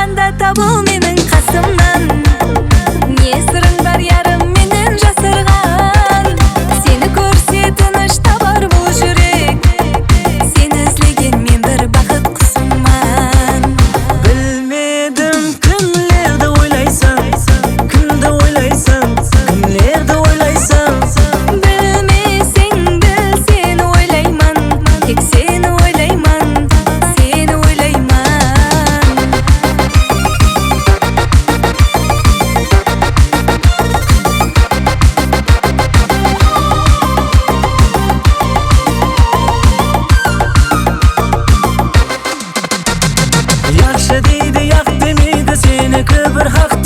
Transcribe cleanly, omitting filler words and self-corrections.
Анда табыл менің қасымнан. Не сырың бар ярым менен жасырған? Сені көрсе тыныш табар бұл жүрек. Сені ізлеген мен бір бақыт құсыман. Білмедім кімлерді ойлайсың, кімді ойлайсың, кімлерді ойлайсың. Білмесең біл, сені ойлайман, тек сені ойлайман, сені ойлайман. Yaxшы дейді, яқ демейді, сенікі бір хақ